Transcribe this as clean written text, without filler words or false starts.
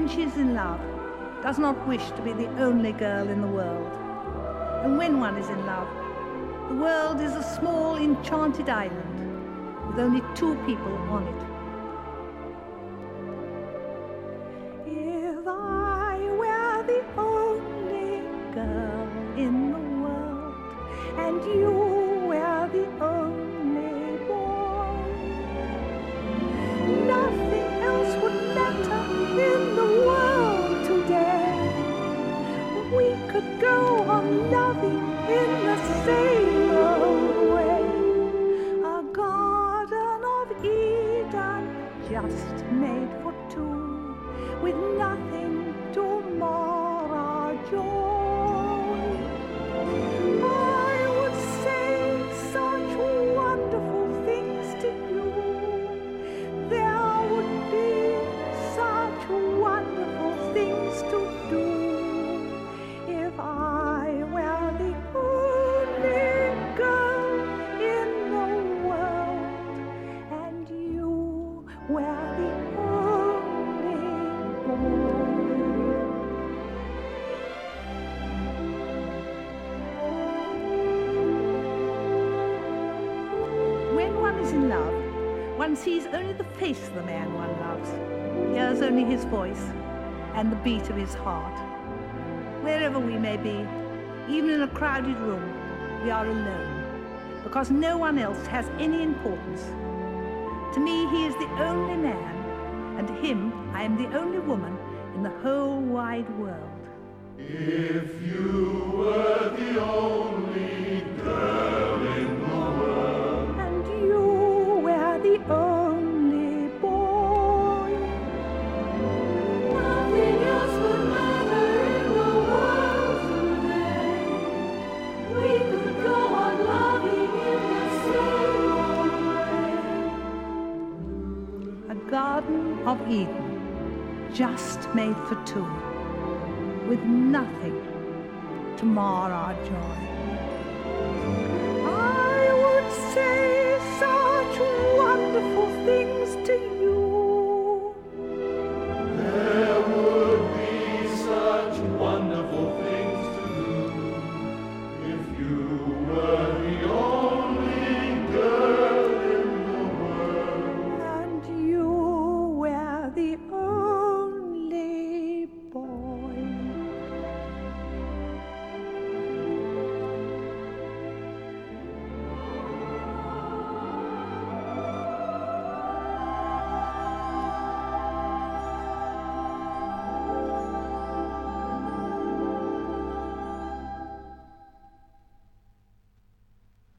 when she is in love, does not wish to be the only girl in the world. And when one is in love, the world is a small enchanted island with only two people on it. If I were the only girl in the world and you were the only boy, nothing else would matter in the world today. We could go on loving in the same old way. A garden of Eden just made for two, with nothing to mar our joy. I would say such wonderful things to you. There would be such wonderful things to do if I were the only girl in the world and you were the only boy. When one is in love, one sees only the face of the man one loves, hears only his voice and the beat of his heart. Wherever we may be, even in a crowded room, we are alone, because no one else has any importance. To me, he is the only man, and to him, I am the only woman in the whole wide world. If you were the only girl in the world, And you were the only boy, Nothing else would matter in the world today. We could go on loving in the same old way. a garden of Eden, just made for two, with nothing to mar our joy.